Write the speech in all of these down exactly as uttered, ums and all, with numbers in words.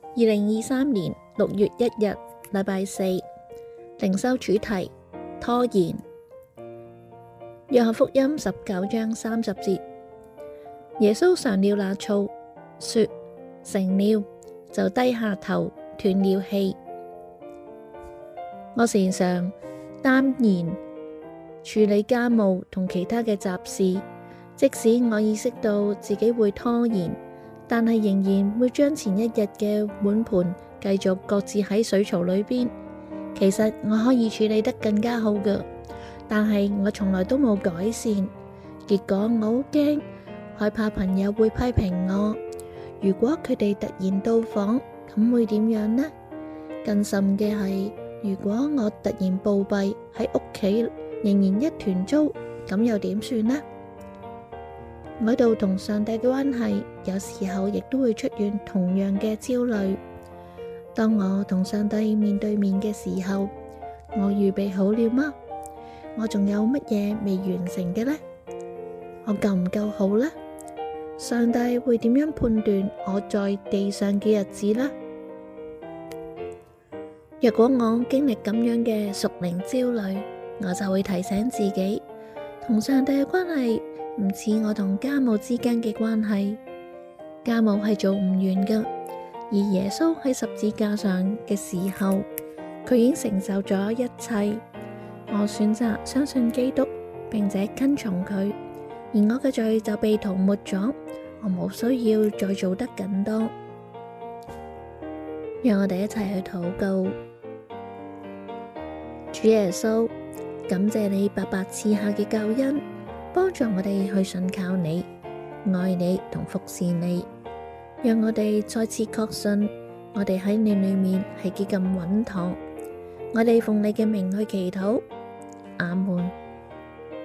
二零二三年六月一日，禮拜四，靈修主題拖延。約翰福音十九章三十節，耶穌嘗了那醋，說成了，就低下頭斷了氣。我時常耽延處理家務同其他嘅雜事，即使我意識到自己會拖延，但係仍然會將前一日嘅碗盤繼續擱置喺水槽裏邊。其實我可以處理得更加好㗎，但係我從來都冇改善。結果我好驚，害怕朋友會批評我。如果佢哋突然到訪，咁會點樣呢？更甚嘅係，如果我突然暴斃喺屋企，仍然一團糟，咁又點算呢？我度同上帝嘅關係，有時候亦都會出現同樣嘅焦慮。當我同上帝面對面嘅時候，我預備好了嗎？我仲有乜嘢未完成嘅呢？我夠唔夠好呢？上帝會點樣判斷我在地上嘅日子呢？若果我經歷咁樣嘅屬靈焦慮，我就會提醒自己，同上帝嘅關係唔似我同家務之間嘅關係。家務係做唔完㗎，而耶穌喺十字架上嘅時候，佢已經承受咗一切。我選擇相信基督，並且跟從佢，而我嘅罪就被塗抹咗。我冇需要再做得更多。讓我哋一齊去禱告。主耶穌，感謝你白白賜下嘅救恩，幫助我哋去信靠你、愛你同服侍你。讓我哋再次確信，我哋喺你裏面係幾咁穩妥。我哋奉你嘅名去祈禱，阿門。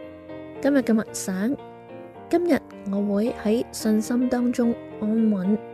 今日嘅默想，今日我會喺信心當中安穩。